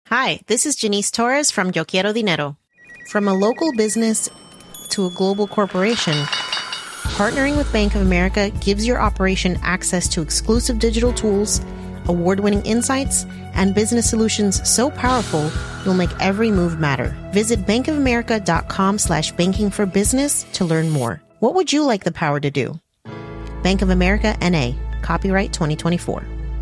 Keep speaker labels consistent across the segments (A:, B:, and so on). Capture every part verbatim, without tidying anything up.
A: Hi, this is Janice Torres from Yo Quiero Dinero. From a local business to a global corporation, partnering with Bank of America gives your operation access to exclusive digital tools, award-winning insights, and business solutions so powerful you'll make every move matter. Visit bankofamerica.com slash banking for business to learn more. What would you like the power to do? Bank of America, N A. Copyright twenty twenty-four.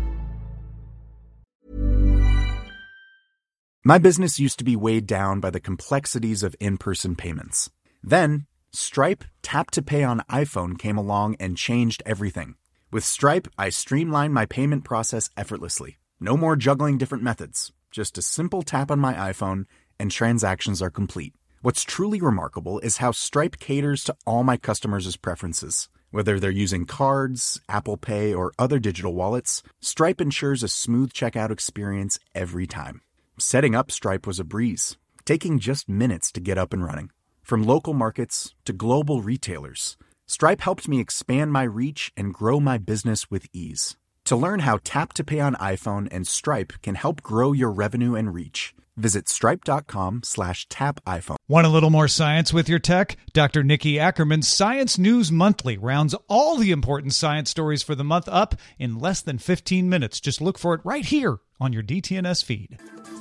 B: My business used to be weighed down by the complexities of in-person payments. Then, Stripe Tap to Pay on iPhone came along and changed everything. With Stripe, I streamlined my payment process effortlessly. No more juggling different methods. Just a simple tap on my iPhone and transactions are complete. What's truly remarkable is how Stripe caters to all my customers' preferences. Whether they're using cards, Apple Pay, or other digital wallets, Stripe ensures a smooth checkout experience every time. Setting up Stripe was a breeze, taking just minutes to get up and running. From local markets to global retailers, Stripe helped me expand my reach and grow my business with ease. To learn how Tap to Pay on iPhone and Stripe can help grow your revenue and reach, visit stripe.com slash tap iPhone.
C: Want a little more science with your tech? Doctor Nikki Ackerman's Science News Monthly rounds all the important science stories for the month up in less than fifteen minutes. Just look for it right here on your D T N S feed.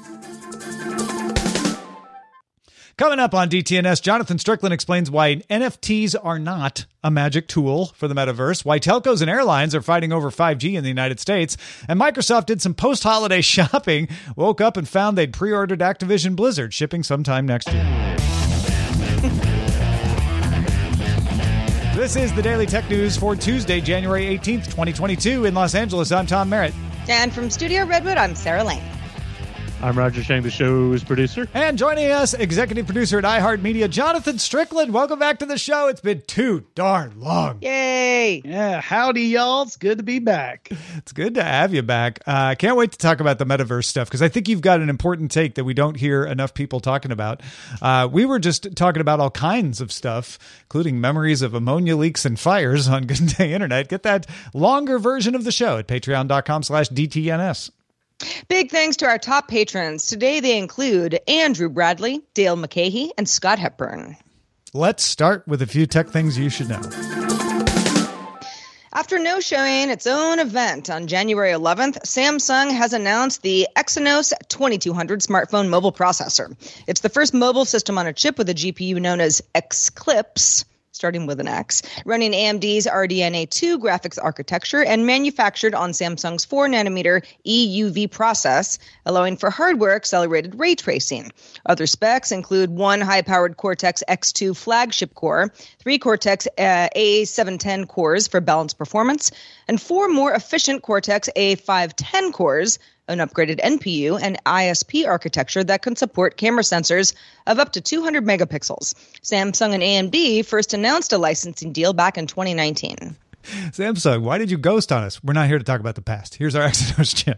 C: Coming up on D T N S, Jonathan Strickland explains why N F Ts are not a magic tool for the metaverse, why telcos and airlines are fighting over five G in the United States, and Microsoft did some post-holiday shopping, woke up and found they'd pre-ordered Activision Blizzard, shipping sometime next year. This is the Daily Tech News for Tuesday, January eighteenth, twenty twenty-two. In Los Angeles, I'm Tom Merritt.
D: And from Studio Redwood, I'm Sarah Lane.
E: I'm Roger Chang, the show's producer.
C: And joining us, executive producer at iHeartMedia, Jonathan Strickland. Welcome back to the show. It's been too darn long.
D: Yay.
E: Yeah, howdy, y'all. It's good to be back.
C: It's good to have you back. I uh, can't wait to talk about the metaverse stuff because I think you've got an important take that we don't hear enough people talking about. Uh, we were just talking about all kinds of stuff, including memories of ammonia leaks and fires on Good Day Internet. Get that longer version of the show at patreon.com slash DTNS.
D: Big thanks to our top patrons. Today they include Andrew Bradley, Dale McCahey, and Scott Hepburn.
C: Let's start with a few tech things you should know.
D: After no-showing its own event on January eleventh, Samsung has announced the Exynos twenty-two hundred smartphone mobile processor. It's the first mobile system on a chip with a G P U known as Xclipse, starting with an X, running A M D's R D N A two graphics architecture and manufactured on Samsung's four nanometer E U V process, allowing for hardware-accelerated ray tracing. Other specs include one high-powered Cortex X two flagship core, three Cortex uh, A seven ten cores for balanced performance, and four more efficient Cortex A five ten cores, an upgraded N P U and I S P architecture that can support camera sensors of up to two hundred megapixels. Samsung and A M D first announced a licensing deal back in twenty nineteen.
C: Samsung, why did you ghost on us? We're not here to talk about the past. Here's our Exynos chip.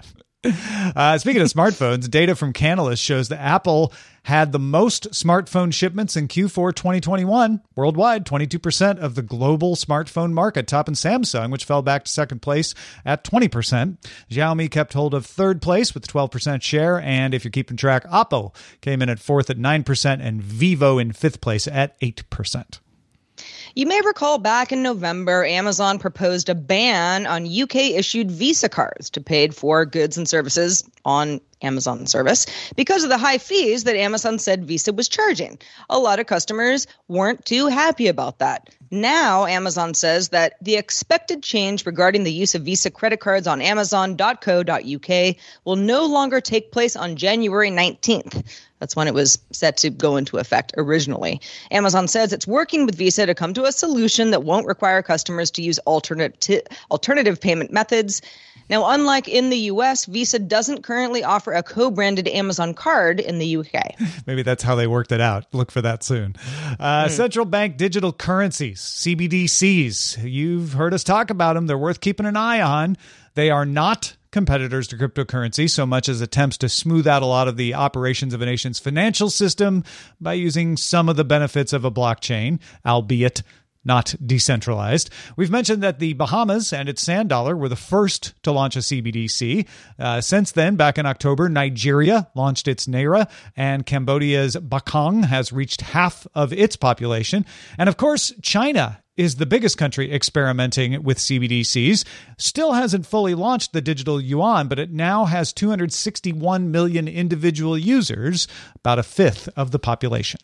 C: Uh, speaking of smartphones, data from Canalys shows that Apple had the most smartphone shipments in Q four twenty twenty-one. Worldwide, twenty-two percent of the global smartphone market, topping Samsung, which fell back to second place at twenty percent. Xiaomi kept hold of third place with twelve percent share, and if you're keeping track, Oppo came in at fourth at nine percent, and Vivo in fifth place at eight percent.
D: You may recall back in November, Amazon proposed a ban on U K-issued Visa cards to pay for goods and services on Amazon service because of the high fees that Amazon said Visa was charging. A lot of customers weren't too happy about that. Now, Amazon says that the expected change regarding the use of Visa credit cards on amazon dot co dot U K will no longer take place on January nineteenth. That's when it was set to go into effect originally. Amazon says it's working with Visa to come to a solution that won't require customers to use alternate alternative payment methods. Now, unlike in the U S, Visa doesn't currently offer a co-branded Amazon card in the U K.
C: Maybe that's how they worked it out. Look for that soon. Uh, mm. Central bank digital currencies, C B D Cs. You've heard us talk about them. They're worth keeping an eye on. They are not competitors to cryptocurrency so much as attempts to smooth out a lot of the operations of a nation's financial system by using some of the benefits of a blockchain, albeit not decentralized. We've mentioned that the Bahamas and its sand dollar were the first to launch a C B D C. Uh, since then, back in October, Nigeria launched its Naira, and Cambodia's Bakong has reached half of its population. And of course, China is the biggest country experimenting with C B D Cs. Still hasn't fully launched the digital yuan, but it now has two hundred sixty-one million individual users, about a fifth of the population.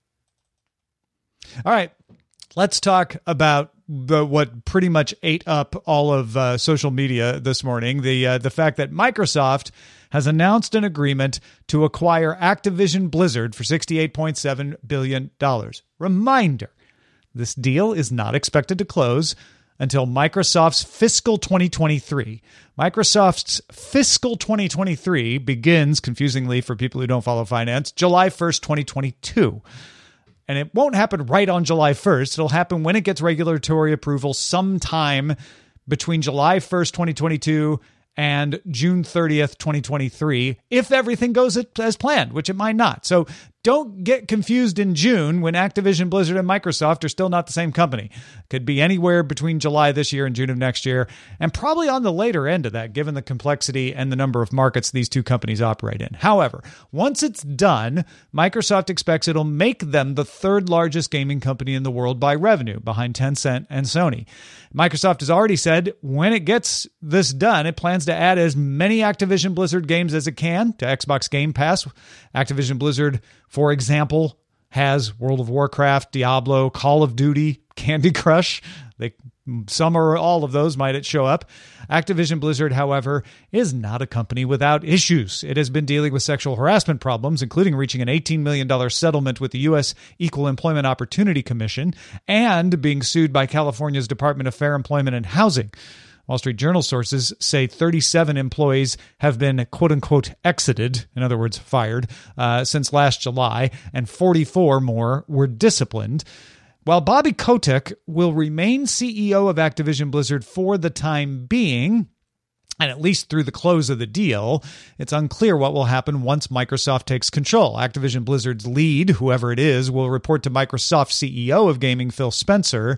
C: All right, let's talk about the what pretty much ate up all of uh, social media this morning, the uh, the fact that Microsoft has announced an agreement to acquire Activision Blizzard for sixty-eight point seven billion dollars. Reminder, this deal is not expected to close until Microsoft's fiscal twenty twenty-three. Microsoft's fiscal twenty twenty-three begins, confusingly for people who don't follow finance, July first, twenty twenty-two. And it won't happen right on July first. It'll happen when it gets regulatory approval sometime between July first, twenty twenty-two and June thirtieth, twenty twenty-three, if everything goes as planned, which it might not. So don't get confused in June when Activision Blizzard and Microsoft are still not the same company. Could be anywhere between July this year and June of next year, and probably on the later end of that, given the complexity and the number of markets these two companies operate in. However, once it's done, Microsoft expects it'll make them the third largest gaming company in the world by revenue, behind Tencent and Sony. Microsoft has already said when it gets this done, it plans to add as many Activision Blizzard games as it can to Xbox Game Pass. Activision Blizzard, for example, has World of Warcraft, Diablo, Call of Duty, Candy Crush. They, some or all of those might it show up. Activision Blizzard, however, is not a company without issues. It has been dealing with sexual harassment problems, including reaching an eighteen million dollars settlement with the U S Equal Employment Opportunity Commission and being sued by California's Department of Fair Employment and Housing. Wall Street Journal sources say thirty-seven employees have been quote-unquote exited, in other words, fired, uh, since last July, and forty-four more were disciplined. While Bobby Kotick will remain C E O of Activision Blizzard for the time being, and at least through the close of the deal, it's unclear what will happen once Microsoft takes control. Activision Blizzard's lead, whoever it is, will report to Microsoft C E O of gaming, Phil Spencer.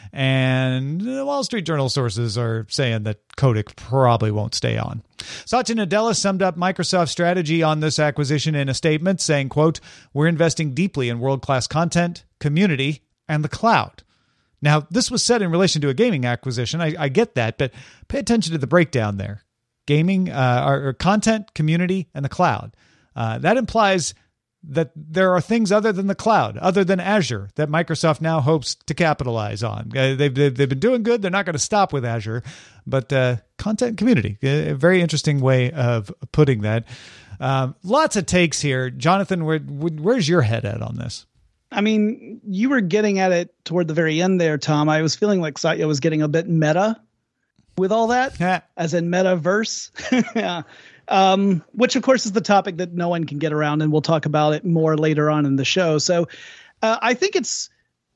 C: And Wall Street Journal sources are saying that Kotick probably won't stay on. Satya Nadella summed up Microsoft's strategy on this acquisition in a statement saying, quote, "We're investing deeply in world-class content, community, and the cloud." Now, this was said in relation to a gaming acquisition. I, I get that, but pay attention to the breakdown there. Gaming, uh, or, or content, community, and the cloud. Uh, that implies that there are things other than the cloud, other than Azure, that Microsoft now hopes to capitalize on. Uh, they've, they've, they've been doing good. They're not going to stop with Azure, but uh, content and community, a very interesting way of putting that. Um, lots of takes here. Jonathan, where, where's your head at on this?
E: I mean, you were getting at it toward the very end there, Tom. I was feeling like Satya was getting a bit meta with all that, as in metaverse. Yeah. Um, which, of course, is the topic that no one can get around, and we'll talk about it more later on in the show. So uh, I think it's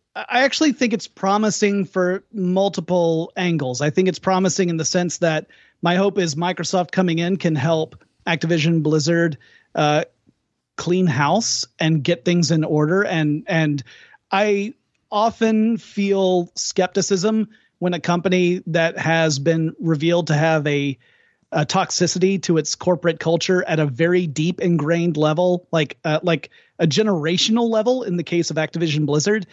E: I actually think it's promising for multiple angles. I think it's promising in the sense that my hope is Microsoft coming in can help Activision Blizzard uh, clean house and get things in order. And and I often feel skepticism when a company that has been revealed to have a Uh, toxicity to its corporate culture at a very deep ingrained level, like uh, like a generational level in the case of Activision Blizzard.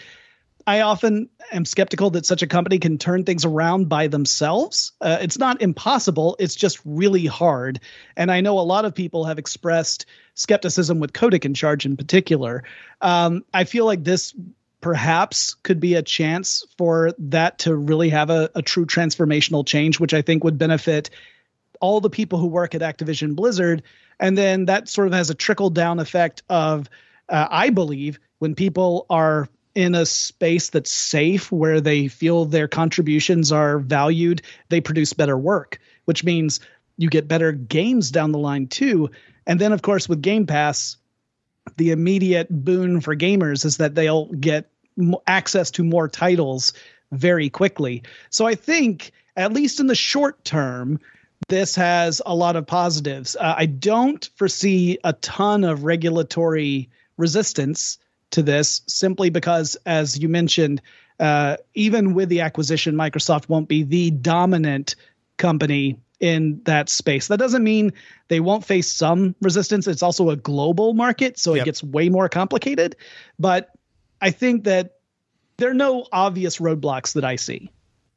E: I often am skeptical that such a company can turn things around by themselves. Uh, it's not impossible. It's just really hard. And I know a lot of people have expressed skepticism with Kotick in charge in particular. Um, I feel like this perhaps could be a chance for that to really have a, a true transformational change, which I think would benefit all the people who work at Activision Blizzard. And then that sort of has a trickle down effect of, uh, I believe, when people are in a space that's safe, where they feel their contributions are valued, they produce better work, which means you get better games down the line too. And then, of course, with Game Pass, the immediate boon for gamers is that they'll get m- access to more titles very quickly. So I think, at least in the short term, this has a lot of positives. Uh, I don't foresee a ton of regulatory resistance to this, simply because, as you mentioned, uh, even with the acquisition, Microsoft won't be the dominant company in that space. That doesn't mean they won't face some resistance. It's also a global market, so yep. it gets way more complicated. But I think that there are no obvious roadblocks that I see.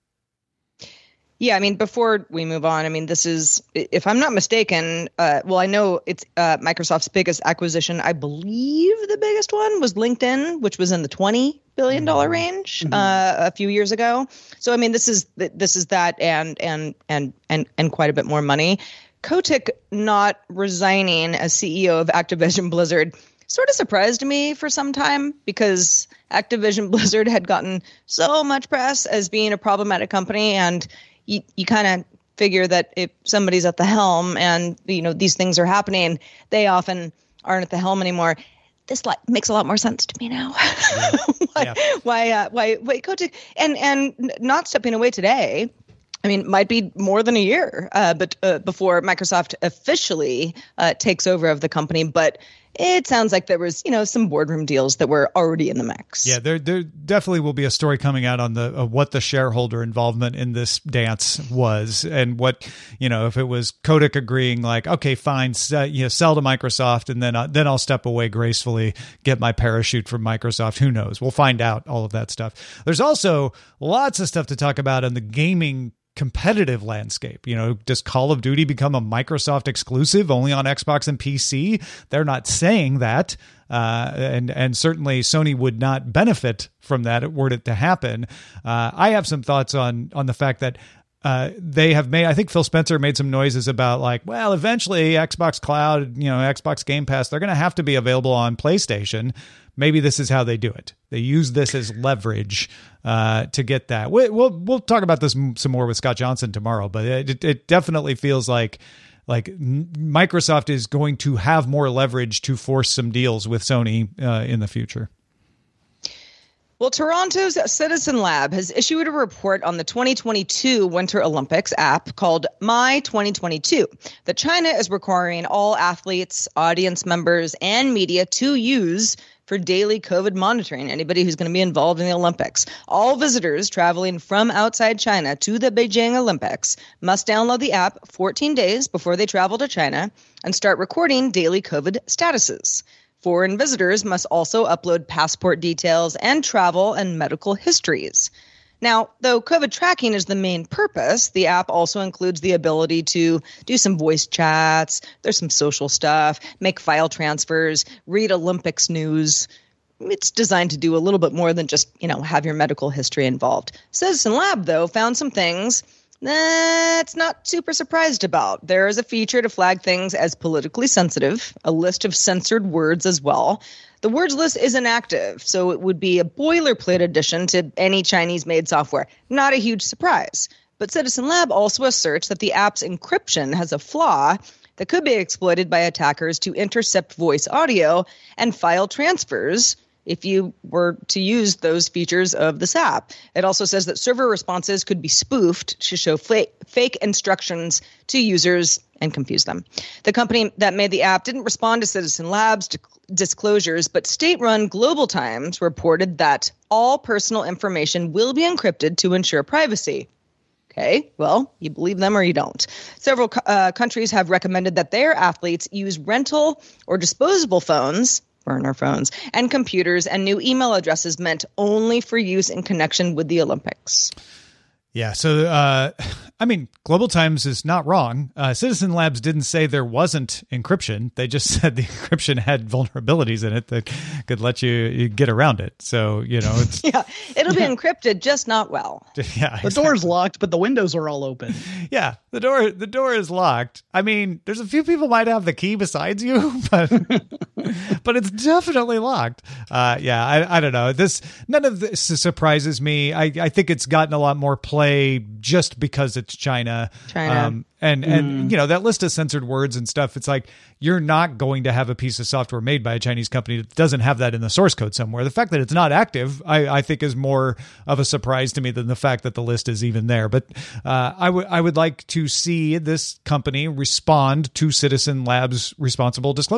D: Yeah, I mean, before we move on, I mean, this is, if I'm not mistaken, uh, well, I know it's uh, Microsoft's biggest acquisition. I believe the biggest one was LinkedIn, which was in the twenty billion dollars range mm-hmm. uh, a few years ago. So, I mean, this is this is that and and and and and quite a bit more money. Kotick not resigning as C E O of Activision Blizzard sort of surprised me for some time, because Activision Blizzard had gotten so much press as being a problematic company, and you, you kind of figure that if somebody's at the helm and, you know, these things are happening, they often aren't at the helm anymore. This like makes a lot more sense to me now. Yeah. why, yeah. why, uh, why, why, Kotick, and, and not stepping away today. I mean, might be more than a year, uh, but uh, before Microsoft officially uh, takes over of the company. But it sounds like there was, you know, some boardroom deals that were already in the mix.
C: Yeah, there there definitely will be a story coming out on the uh, what the shareholder involvement in this dance was, and what, you know, if it was Kotick agreeing like, okay, fine, uh, you know, sell to Microsoft, and then uh, then I'll step away gracefully, get my parachute from Microsoft. Who knows? We'll find out all of that stuff. There's also lots of stuff to talk about in the gaming competitive landscape. You know, does Call of Duty become a Microsoft exclusive only on Xbox and P C? They're not saying that. Uh, and, and certainly Sony would not benefit from that were it to happen. Uh, I have some thoughts on, on the fact that Uh, they have made, I think Phil Spencer made some noises about like, well, eventually Xbox Cloud, you know, Xbox Game Pass, they're going to have to be available on PlayStation. Maybe this is how they do it. They use this as leverage uh, to get that. We, we'll we'll talk about this some more with Scott Johnson tomorrow, but it, it definitely feels like like Microsoft is going to have more leverage to force some deals with Sony uh, in the future.
D: Well, Toronto's Citizen Lab has issued a report on the twenty twenty-two Winter Olympics app called My twenty twenty-two that China is requiring all athletes, audience members, and media to use for daily COVID monitoring, anybody who's going to be involved in the Olympics. All visitors traveling from outside China to the Beijing Olympics must download the app fourteen days before they travel to China and start recording daily COVID statuses. Foreign visitors must also upload passport details and travel and medical histories. Now, though COVID tracking is the main purpose, the app also includes the ability to do some voice chats, there's some social stuff, make file transfers, read Olympics news. It's designed to do a little bit more than just, you know, have your medical history involved. Citizen Lab, though, found some things that's not super surprised about. There is a feature to flag things as politically sensitive, a list of censored words as well. The words list is inactive, so it would be a boilerplate addition to any Chinese-made software. Not a huge surprise. But Citizen Lab also asserts that the app's encryption has a flaw that could be exploited by attackers to intercept voice audio and file transfers if you were to use those features of this app. It also says that server responses could be spoofed to show fake, fake instructions to users and confuse them. The company that made the app didn't respond to Citizen Lab's di- disclosures, but state-run Global Times reported that all personal information will be encrypted to ensure privacy. Okay, well, you believe them or you don't. Several uh, countries have recommended that their athletes use rental or disposable phones, burner phones, and computers, and new email addresses meant only for use in connection with the Olympics.
C: Yeah, so, uh, I mean, Global Times is not wrong. Uh, Citizen Labs didn't say there wasn't encryption. They just said the encryption had vulnerabilities in it that could let you, you get around it. So, you know, it's...
D: yeah, it'll be encrypted, just not well.
C: Yeah,
E: exactly. The door's locked, but the windows are all open.
C: Yeah, the door the door is locked. I mean, there's a few people might have the key besides you, but but it's definitely locked. Uh, yeah, I, I don't know. This none of this surprises me. I, I think it's gotten a lot more play just because it's China.
D: China.
C: Um, and, and mm. you know, that list of censored words and stuff, it's like, you're not going to have a piece of software made by a Chinese company that doesn't have that in the source code somewhere. The fact that it's not active, I, I think is more of a surprise to me than the fact that the list is even there. But uh, I would I would like to see this company respond to Citizen Labs' responsible disclosure.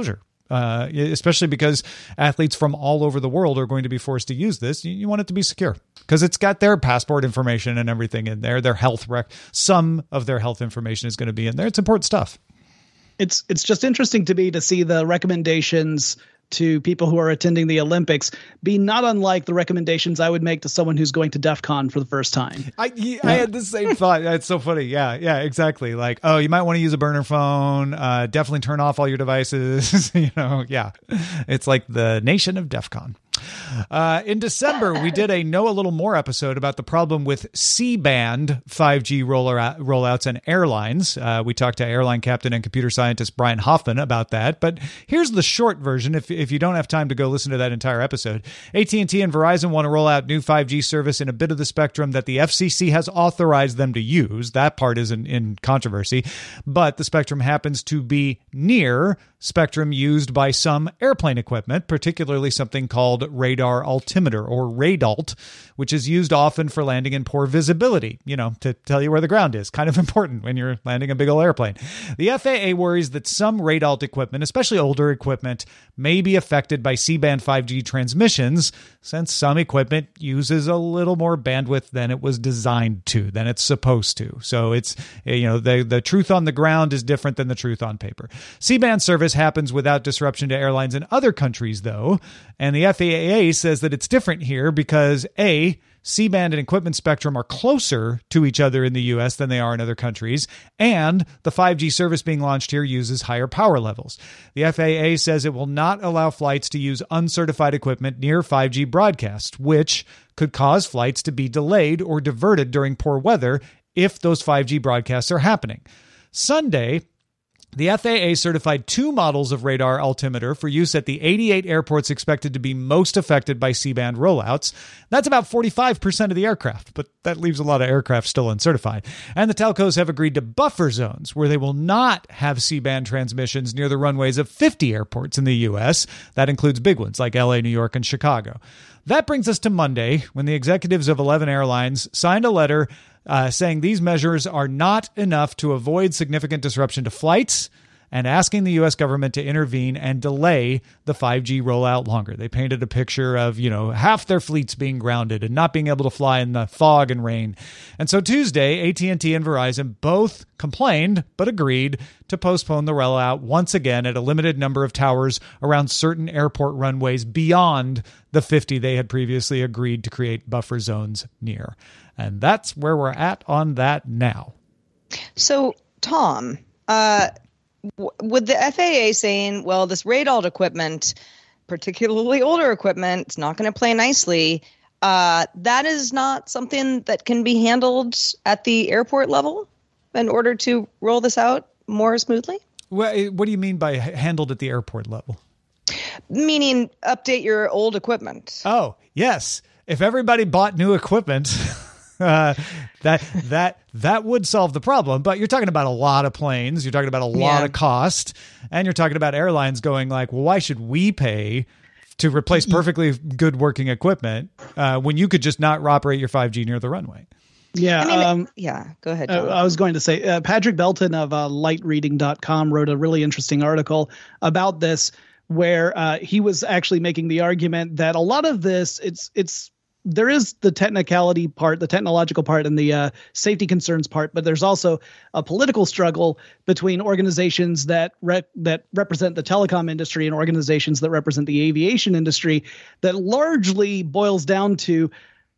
C: uh, especially because athletes from all over the world are going to be forced to use this. You, you want it to be secure because it's got their passport information and everything in there. Their health rec, some of their health information is going to be in there. It's important stuff.
E: It's it's just interesting to me to see the recommendations to people who are attending the Olympics be not unlike the recommendations I would make to someone who's going to DEF CON for the first time.
C: I yeah, I had the same thought. It's so funny. Yeah, yeah, exactly. Like, oh, you might want to use a burner phone. Uh, definitely turn off all your devices. you know, yeah. It's like the nation of DEF CON. Uh, in December, we did a Know a Little More episode about the problem with C-band five G roller rollouts and airlines. Uh, we talked to airline captain and computer scientist Brian Hoffman about that. But here's the short version. If if you don't have time to go listen to that entire episode, A T and T and Verizon want to roll out new five G service in a bit of the spectrum that the F C C has authorized them to use. That part is in, in controversy. But the spectrum happens to be near spectrum used by some airplane equipment, particularly something called radar altimeter, or radalt, which is used often for landing in poor visibility, you know, to tell you where the ground is. Kind of important when you're landing a big old airplane. The F A A worries that some radalt equipment, especially older equipment, may be affected by C-band five G transmissions, since some equipment uses a little more bandwidth than it was designed to, than it's supposed to. So it's, you know, the, the truth on the ground is different than the truth on paper. C-band service happens without disruption to airlines in other countries, though, and the F A A says that it's different here because, A, C-band and equipment spectrum are closer to each other in the U S than they are in other countries, and the five G service being launched here uses higher power levels. The F A A says it will not allow flights to use uncertified equipment near five G broadcast, which could cause flights to be delayed or diverted during poor weather if those five G broadcasts are happening. Sunday, the F A A certified two models of radar altimeter for use at the eighty-eight airports expected to be most affected by C-band rollouts. That's about forty-five percent of the aircraft, but that leaves a lot of aircraft still uncertified. And the telcos have agreed to buffer zones where they will not have C-band transmissions near the runways of fifty airports in the U S. That includes big ones like L A, New York, and Chicago. That brings us to Monday, when the executives of eleven airlines signed a letter Uh, saying these measures are not enough to avoid significant disruption to flights and asking the U S government to intervene and delay the five G rollout longer. They painted a picture of, you know, half their fleets being grounded and not being able to fly in the fog and rain. And so Tuesday, A T and T and Verizon both complained but agreed to postpone the rollout once again at a limited number of towers around certain airport runways beyond the fifty they had previously agreed to create buffer zones near. And that's where we're at on that now.
D: So, Tom, uh, w- with the F A A saying, well, this radalt equipment, particularly older equipment, it's not going to play nicely, uh, that is not something that can be handled at the airport level in order to roll this out more smoothly?
C: Well, what do you mean by handled at the airport level?
D: Meaning update your old equipment.
C: Oh, yes. If everybody bought new equipment... Uh, that that that would solve the problem, but you're talking about a lot of planes, you're talking about a lot
D: yeah.
C: of cost, and you're talking about airlines going like, well, why should we pay to replace perfectly good working equipment uh, when you could just not operate your five G near the runway?
E: Yeah,
D: I mean,
E: um,
D: yeah. Go ahead.
E: Uh, I was going to say uh, Patrick Belton of uh, light reading dot com wrote a really interesting article about this, where uh, he was actually making the argument that a lot of this, it's it's. There is the technicality part, the technological part, and the uh, safety concerns part, but there's also a political struggle between organizations that re- that represent the telecom industry and organizations that represent the aviation industry that largely boils down to,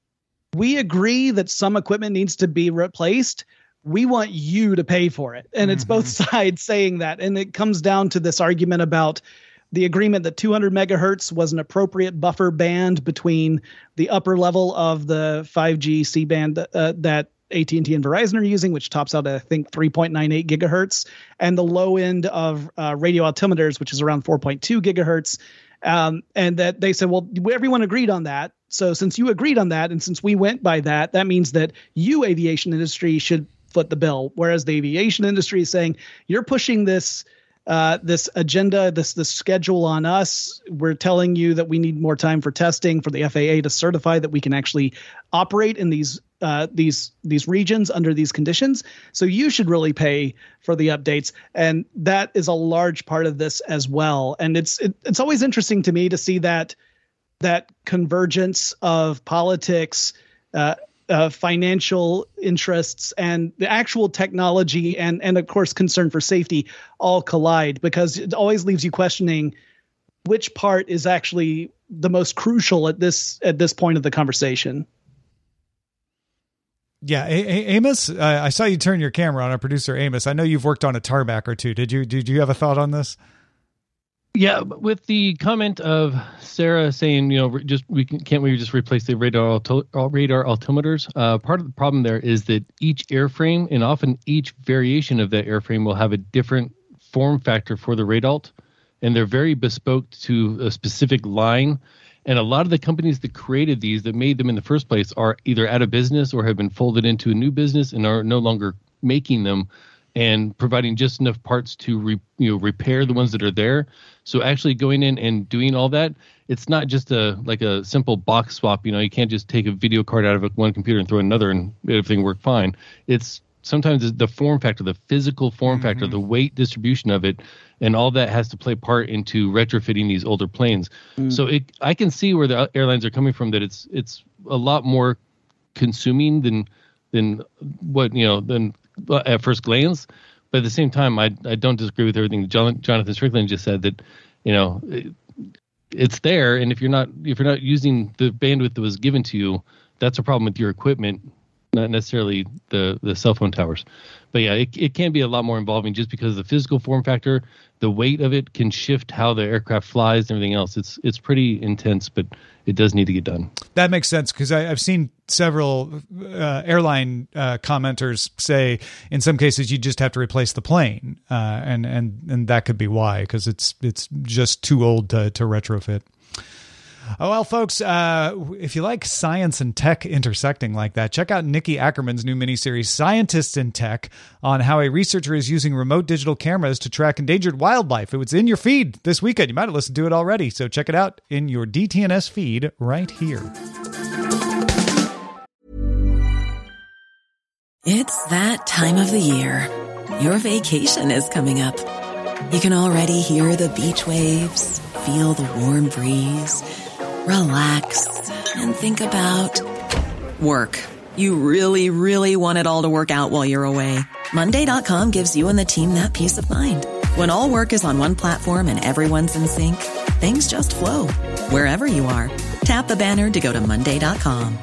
E: we agree that some equipment needs to be replaced. We want you to pay for it. And mm-hmm. It's both sides saying that. And it comes down to this argument about the agreement that two hundred megahertz was an appropriate buffer band between the upper level of the five G C-band uh, that A T and T and Verizon are using, which tops out at, I think, three point nine eight gigahertz, and the low end of uh, radio altimeters, which is around four point two gigahertz. Um, and that they said, well, everyone agreed on that. So since you agreed on that, and since we went by that, that means that you, aviation industry, should foot the bill. Whereas the aviation industry is saying, you're pushing this Uh, this agenda, this this schedule on us. We're telling you that we need more time for testing, for the F A A to certify that we can actually operate in these uh, these these regions under these conditions. So you should really pay for the updates, and that is a large part of this as well. And it's it, it's always interesting to me to see that that convergence of politics, uh, uh, financial interests, and the actual technology, and and of course concern for safety all collide, because it always leaves you questioning which part is actually the most crucial at this at this point of the conversation.
C: Yeah, a- a- Amos, uh, I saw you turn your camera on. Our producer Amos, I know you've worked on a tarmac or two. Did you? Did you have a thought on this?
F: Yeah, with the comment of Sarah saying, you know, just we can, can't we just replace the radar alto, radar altimeters? Uh, part of the problem there is that each airframe, and often each variation of that airframe, will have a different form factor for the radalt, and they're very bespoke to a specific line. And a lot of the companies that created these, that made them in the first place, are either out of business or have been folded into a new business and are no longer making them and providing just enough parts to re, you know repair the ones that are there. So actually going in and doing all that, it's not just a like a simple box swap. You know, you can't just take a video card out of one computer and throw another and everything work fine. It's sometimes the form factor, the physical form factor, mm-hmm. the weight distribution of it, and all that has to play part into retrofitting these older planes. Mm. So it, I can see where the airlines are coming from, that it's it's a lot more consuming than than what, you know, than at first glance. But at the same time, I I don't disagree with everything John, Jonathan Strickland just said, that, you know, it, it's there, and if you're not if you're not using the bandwidth that was given to you, that's a problem with your equipment, not necessarily the, the cell phone towers. But yeah, it, it can be a lot more involving, just because the physical form factor, the weight of it can shift how the aircraft flies and everything else. It's it's pretty intense, but it does need to get done.
C: That makes sense, because I've seen several uh, airline uh, commenters say in some cases you just have to replace the plane, uh, and and and that could be why, because it's it's just too old to, to retrofit. Oh, well, folks, uh, if you like science and tech intersecting like that, check out Nikki Ackerman's new miniseries, Scientists in Tech, on how a researcher is using remote digital cameras to track endangered wildlife. It was in your feed this weekend. You might have listened to it already, so check it out in your D T N S feed right here.
G: It's that time of the year. Your vacation is coming up. You can already hear the beach waves, feel the warm breeze, relax, and think about work. You really, really want it all to work out while you're away. Monday dot com gives you and the team that peace of mind. When all work is on one platform and everyone's in sync, things just flow. Wherever you are, tap the banner to go to Monday dot com.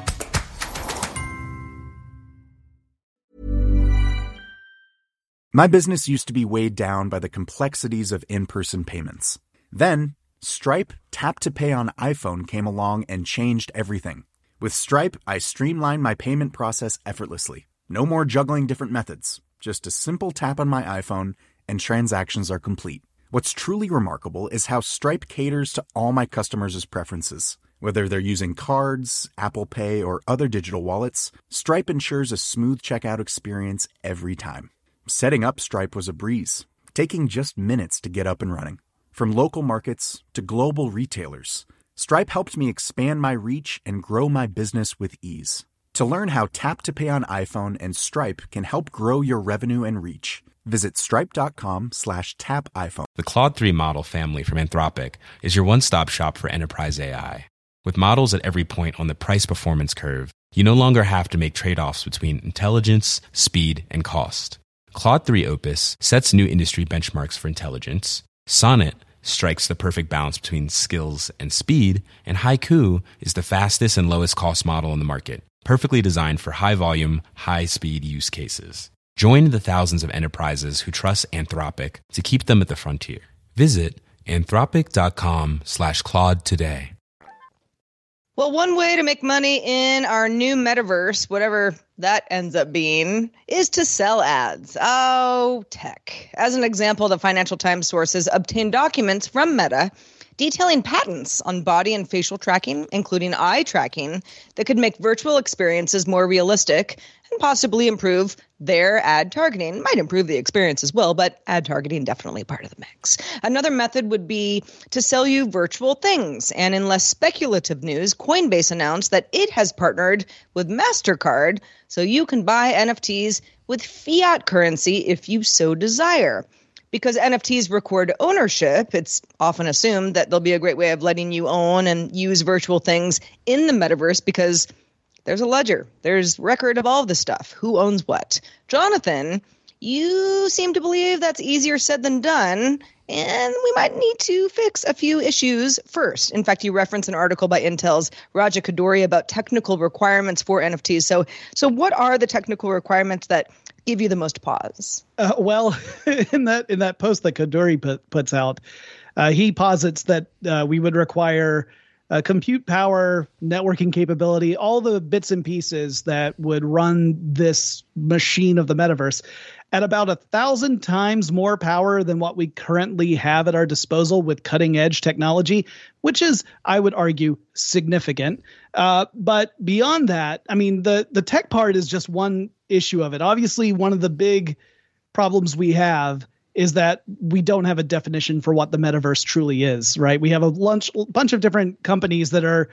B: My business used to be weighed down by the complexities of in-person payments. Then, Stripe Tap to Pay on iPhone came along and changed everything. With Stripe, I streamlined my payment process effortlessly. No more juggling different methods. Just a simple tap on my iPhone and transactions are complete. What's truly remarkable is how Stripe caters to all my customers' preferences. Whether they're using cards, Apple Pay, or other digital wallets, Stripe ensures a smooth checkout experience every time. Setting up Stripe was a breeze, taking just minutes to get up and running. From local markets to global retailers, Stripe helped me expand my reach and grow my business with ease. To learn how Tap to Pay on iPhone and Stripe can help grow your revenue and reach, visit stripe.com slash tap iPhone.
H: The Claude three model family from Anthropic is your one-stop shop for enterprise A I. With models at every point on the price-performance curve, you no longer have to make trade-offs between intelligence, speed, and cost. Claude three Opus sets new industry benchmarks for intelligence. Sonnet strikes the perfect balance between skills and speed, and Haiku is the fastest and lowest cost model in the market, perfectly designed for high-volume, high-speed use cases. Join the thousands of enterprises who trust Anthropic to keep them at the frontier. Visit anthropic.com slash Claude today.
D: Well, one way to make money in our new metaverse, whatever that ends up being, is to sell ads. Oh, tech. As an example, the Financial Times sources obtained documents from Meta detailing patents on body and facial tracking, including eye tracking, that could make virtual experiences more realistic and possibly improve their ad targeting. Might improve the experience as well, but ad targeting definitely part of the mix. Another method would be to sell you virtual things. And in less speculative news, Coinbase announced that it has partnered with MasterCard so you can buy N F Ts with fiat currency if you so desire. Because N F Ts record ownership, it's often assumed that they'll be a great way of letting you own and use virtual things in the metaverse because there's a ledger. There's record of all of this stuff. Who owns what? Jonathan, you seem to believe that's easier said than done, and we might need to fix a few issues first. In fact, you reference an article by Intel's Raja Kaduri about technical requirements for N F Ts. So, so what are the technical requirements that give you the most pause?
E: Uh, well, in that in that post that Kaduri put, puts out, uh, he posits that uh, we would require uh, compute power, networking capability, all the bits and pieces that would run this machine of the metaverse at about a thousand times more power than what we currently have at our disposal with cutting edge technology, which is, I would argue, significant. Uh, but beyond that, I mean, the, the tech part is just one issue of it. Obviously, one of the big problems we have is that we don't have a definition for what the metaverse truly is, right? We have a lunch, bunch of different companies that are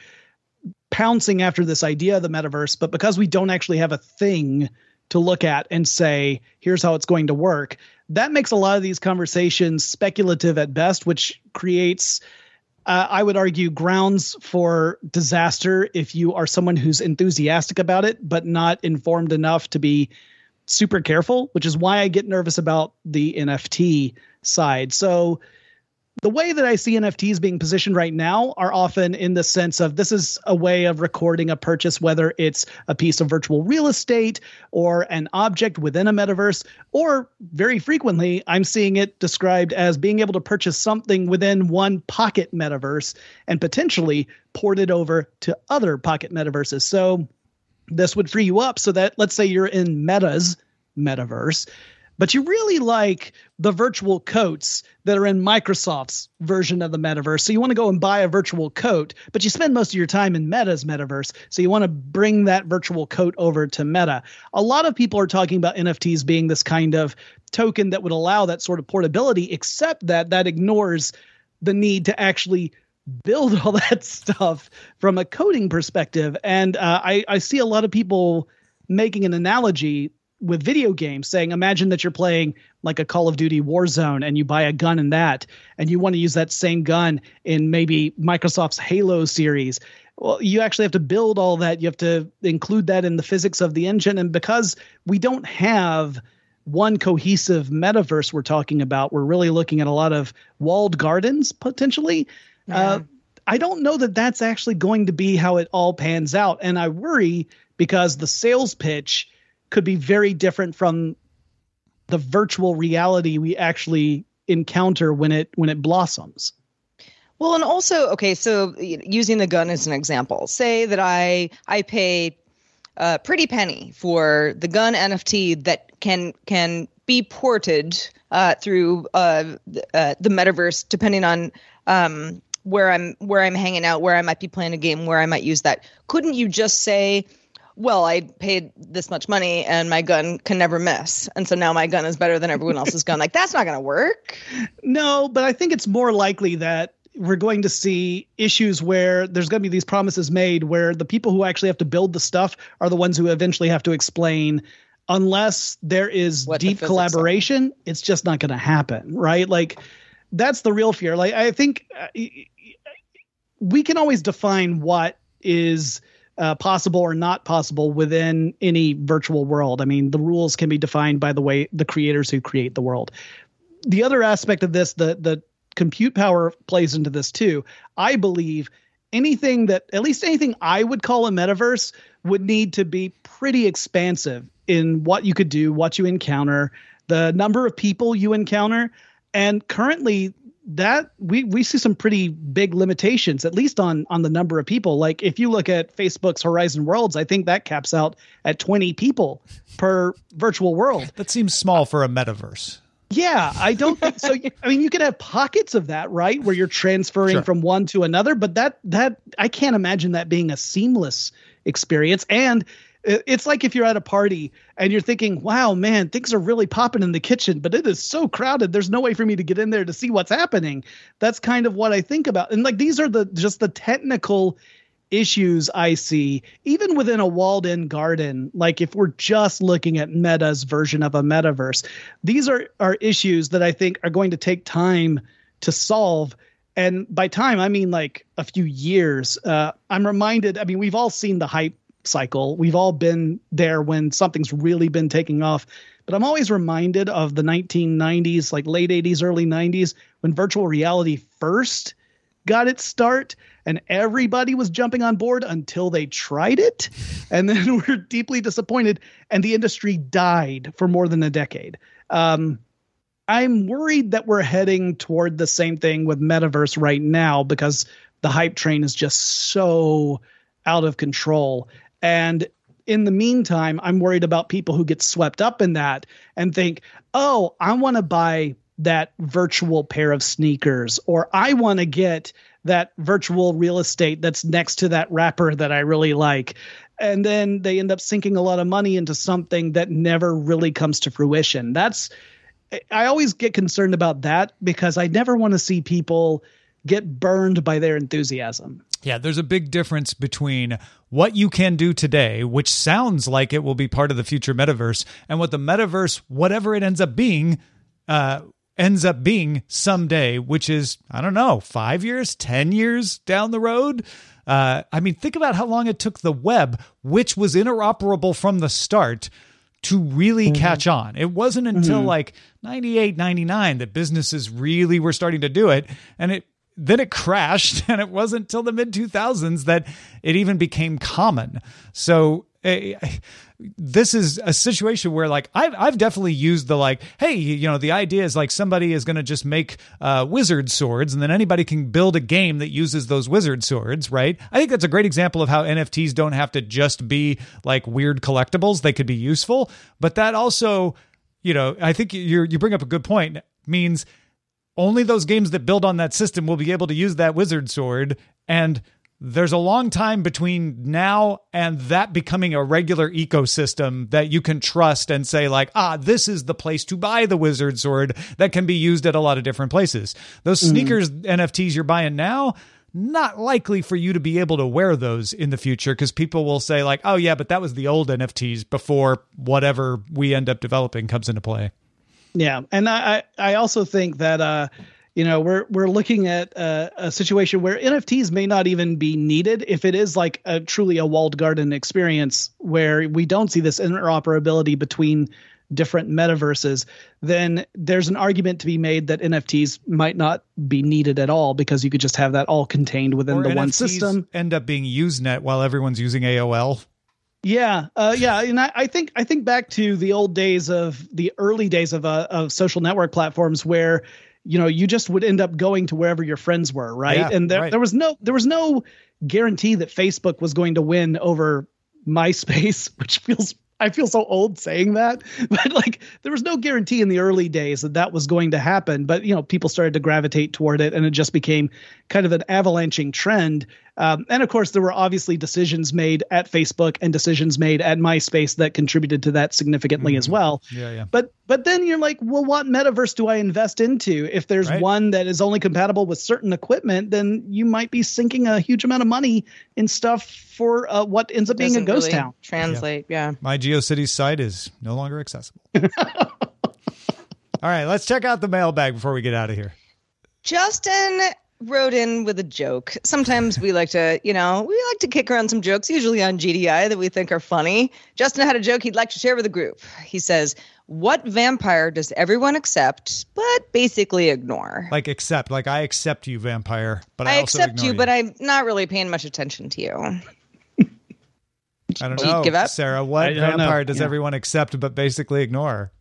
E: pouncing after this idea of the metaverse, but because we don't actually have a thing to look at and say, here's how it's going to work, that makes a lot of these conversations speculative at best, which creates, uh, I would argue, grounds for disaster if you are someone who's enthusiastic about it, but not informed enough to be super careful, which is why I get nervous about the N F T side. So the way that I see N F Ts being positioned right now are often in the sense of this is a way of recording a purchase, whether it's a piece of virtual real estate or an object within a metaverse, or very frequently I'm seeing it described as being able to purchase something within one pocket metaverse and potentially port it over to other pocket metaverses. So this would free you up so that, let's say you're in Meta's metaverse, but you really like the virtual coats that are in Microsoft's version of the metaverse. So you want to go and buy a virtual coat, but you spend most of your time in Meta's metaverse. So you want to bring that virtual coat over to Meta. A lot of people are talking about N F Ts being this kind of token that would allow that sort of portability, except that that ignores the need to actually build all that stuff from a coding perspective. And uh, I, I see a lot of people making an analogy with video games, saying, imagine that you're playing like a Call of Duty Warzone and you buy a gun in that, and you want to use that same gun in maybe Microsoft's Halo series. Well, you actually have to build all that. You have to include that in the physics of the engine. And because we don't have one cohesive metaverse we're talking about, we're really looking at a lot of walled gardens potentially. Yeah. Uh, I don't know that that's actually going to be how it all pans out. And I worry because the sales pitch could be very different from the virtual reality we actually encounter when it when it blossoms.
D: Well, and also, okay, so using the gun as an example, say that I I pay a pretty penny for the gun N F T that can can be ported uh, through uh, uh, the metaverse, depending on um, where I'm where I'm hanging out, where I might be playing a game, where I might use that. Couldn't you just say, well, I paid this much money and my gun can never miss, and so now my gun is better than everyone else's gun? Like, that's not going to work.
E: No, but I think it's more likely that we're going to see issues where there's going to be these promises made where the people who actually have to build the stuff are the ones who eventually have to explain, unless there is what deep collaboration, are. It's just not going to happen, right? Like, that's the real fear. Like, I think uh, we can always define what is uh, possible or not possible within any virtual world. I mean, the rules can be defined by the way the creators who create the world. The other aspect of this, the the compute power plays into this too. I believe anything that, at least anything I would call a metaverse, would need to be pretty expansive in what you could do, what you encounter, the number of people you encounter. And currently that we, we see some pretty big limitations, at least on, on the number of people. Like if you look at Facebook's Horizon Worlds, I think that caps out at twenty people per virtual world.
C: That seems small for a metaverse.
E: Yeah, I don't think so. I mean, you could have pockets of that, right? Where you're transferring
C: Sure.
E: from one to another, but that, that I can't imagine that being a seamless experience. And it- it's like if you're at a party and you're thinking, wow, man, things are really popping in the kitchen, but it is so crowded. There's no way for me to get in there to see what's happening. That's kind of what I think about. And like, these are the, just the technical issues I see, even within a walled in garden. Like if we're just looking at Meta's version of a metaverse, these are, are issues that I think are going to take time to solve. And by time, I mean like a few years. Uh, I'm reminded, I mean, we've all seen the hype cycle. We've all been there when something's really been taking off. But I'm always reminded of the nineteen nineties, like late eighties, early nineties, when virtual reality first got its start and everybody was jumping on board until they tried it. And then were deeply disappointed and the industry died for more than a decade. Um, I'm worried that we're heading toward the same thing with metaverse right now because the hype train is just so out of control. And in the meantime, I'm worried about people who get swept up in that and think, oh, I want to buy that virtual pair of sneakers, or I want to get that virtual real estate that's next to that rapper that I really like. And then they end up sinking a lot of money into something that never really comes to fruition. That's, I always get concerned about that because I never want to see people get burned by their enthusiasm.
C: Yeah, there's a big difference between what you can do today, which sounds like it will be part of the future metaverse, and what the metaverse, whatever it ends up being, uh, ends up being someday, which is, I don't know, five years, ten years down the road. Uh, I mean, think about how long it took the web, which was interoperable from the start, to really mm-hmm. catch on. It wasn't until mm-hmm. like ninety-eight, ninety-nine that businesses really were starting to do it. And it then it crashed, and it wasn't until the mid two thousands that it even became common. So uh, this is a situation where like I've, I've definitely used the like, hey, you know, the idea is like somebody is going to just make uh, wizard swords and then anybody can build a game that uses those wizard swords, right? I think that's a great example of how N F Ts don't have to just be like weird collectibles. They could be useful, but that also, you know, I think you you bring up a good point, means only those games that build on that system will be able to use that wizard sword. And there's a long time between now and that becoming a regular ecosystem that you can trust and say like, ah, this is the place to buy the wizard sword that can be used at a lot of different places. Those sneakers mm-hmm. N F Ts you're buying now, not likely for you to be able to wear those in the future because people will say like, oh yeah, but that was the old N F Ts before whatever we end up developing comes into play.
E: Yeah. And I, I also think that, uh, you know, we're we're looking at a, a situation where N F Ts may not even be needed if it is like a truly a walled garden experience where we don't see this interoperability between different metaverses. Then there's an argument to be made that N F Ts might not be needed at all because you could just have that all contained within
C: or
E: the
C: N F Ts
E: one system.
C: End up being Usenet while everyone's using A O L.
E: Yeah, uh, yeah, and I, I think I think back to the old days of the early days of uh, of social network platforms where, you know, you just would end up going to wherever your friends were, right?
C: Yeah,
E: and there
C: right.
E: there was no there was no guarantee that Facebook was going to win over MySpace, which feels I feel so old saying that, but like there was no guarantee in the early days that that was going to happen. But, you know, people started to gravitate toward it and it just became kind of an avalanching trend. Um, and of course, there were obviously decisions made at Facebook and decisions made at MySpace that contributed to that significantly mm-hmm. as well.
C: Yeah, yeah.
E: But but then you're like, well, what metaverse do I invest into? If there's
C: right.
E: one that is only compatible with certain equipment, then you might be sinking a huge amount of money in stuff for uh, what ends up being a ghost
D: really
E: town.
D: Translate, yeah. yeah.
C: My GeoCities site is no longer accessible. All right, let's check out the mailbag before we get out of here.
D: Justin wrote in with a joke. Sometimes we like to, you know, we like to kick around some jokes, usually on G D I that we think are funny. Justin had a joke he'd like to share with the group. He says, what vampire does everyone accept, but basically ignore?
C: Like accept, like I accept you, vampire, but I,
D: I
C: also
D: accept you,
C: you,
D: but I'm not really paying much attention to you.
C: I don't
D: Do
C: know,
D: you give up?
C: Sarah, what vampire know. does yeah. everyone accept, but basically ignore?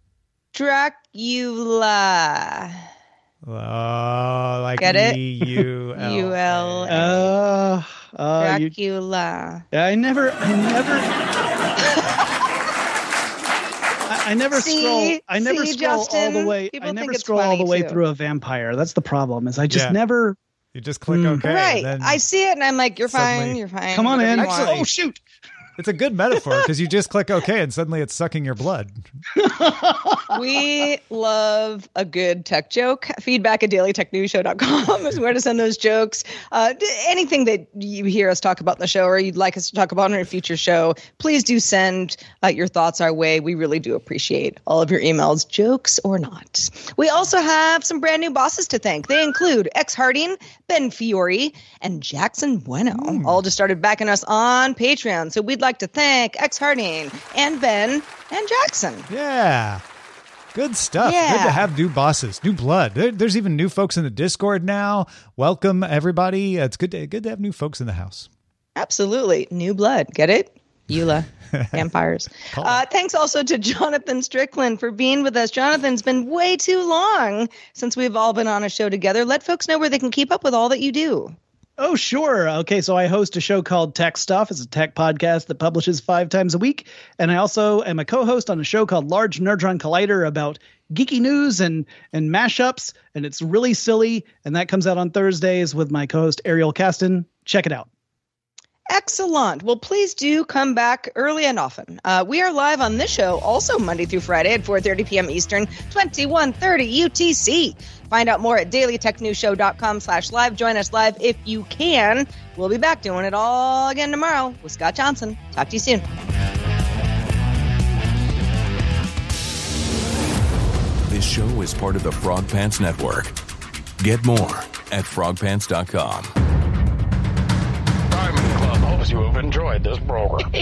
D: Dracula.
C: Oh, like
D: Get it?
C: E U L.
D: U L.
E: Uh, uh,
D: Dracula.
E: You, I never, I never. I, I never
D: see,
E: scroll. I never
D: see,
E: scroll
D: Justin,
E: all the way. I never scroll all the way too. through a vampire. That's the problem. Is I just
C: yeah.
E: never.
C: You just click mm. OK.
D: Right.
C: Then
D: I see it and I'm like, you're
C: suddenly,
D: fine. You're fine.
E: Come on in.
C: Actually,
E: oh shoot.
C: It's a good metaphor because you just click OK and suddenly it's sucking your blood.
D: We love a good tech joke. Feedback at daily tech news show dot com is where to send those jokes. Uh, anything that you hear us talk about in the show or you'd like us to talk about in a future show, please do send uh, your thoughts our way. We really do appreciate all of your emails, jokes or not. We also have some brand new bosses to thank. They include X Harding, Ben Fiore, and Jackson Bueno. Mm. All just started backing us on Patreon. So we'd like to thank X Harding and Ben and Jackson.
C: Yeah. Good stuff.
D: Yeah.
C: Good to have new bosses, new blood. There, there's even new folks in the Discord now. Welcome, everybody. It's good to, good to have new folks in the house.
D: Absolutely. New blood. Get it? Eula. Vampires. Uh, thanks also to Jonathan Strickland for being with us. Jonathan's been way too long since we've all been on a show together. Let folks know where they can keep up with all that you do.
E: Oh, sure. Okay, so I host a show called Tech Stuff. It's a tech podcast that publishes five times a week. And I also am a co-host on a show called Large Nerdron Collider about geeky news and and mashups. And it's really silly. And that comes out on Thursdays with my co-host Ariel Kasten. Check it out.
D: Excellent. Well, please do come back early and often. Uh, we are live on this show also Monday through Friday at four thirty p.m. Eastern, twenty-one thirty U T C. Find out more at daily tech news show dot com slash live. Join us live if you can. We'll be back doing it all again tomorrow with Scott Johnson. Talk to you soon.
I: This show is part of the Frog Pants Network. Get more at frog pants dot com.
J: Diamond Club hopes you have enjoyed this program.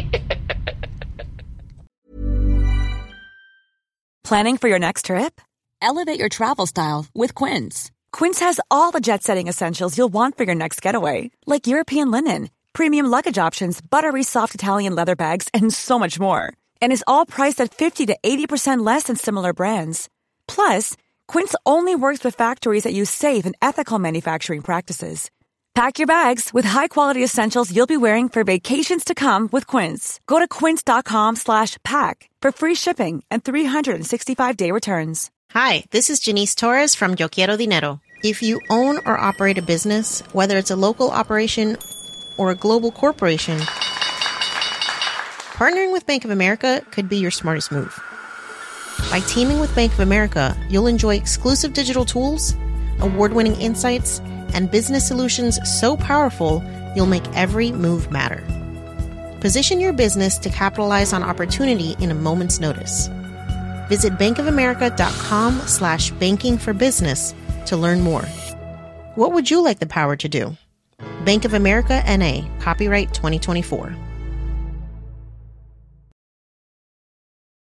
K: Planning for your next trip? Elevate your travel style with Quince. Quince has all the jet-setting essentials you'll want for your next getaway, like European linen, premium luggage options, buttery soft Italian leather bags, and so much more. And is all priced at fifty to eighty percent less than similar brands. Plus, Quince only works with factories that use safe and ethical manufacturing practices. Pack your bags with high-quality essentials you'll be wearing for vacations to come with Quince. Go to quince dot com slash pack for free shipping and three sixty-five day returns.
A: Hi, this is Janice Torres from Yo Quiero Dinero. If you own or operate a business, whether it's a local operation or a global corporation, partnering with Bank of America could be your smartest move. By teaming with Bank of America, you'll enjoy exclusive digital tools, award-winning insights, and business solutions so powerful, you'll make every move matter. Position your business to capitalize on opportunity in a moment's notice. Visit bankofamerica.com slash banking for business to learn more. What would you like the power to do? Bank of America N A, copyright twenty twenty-four.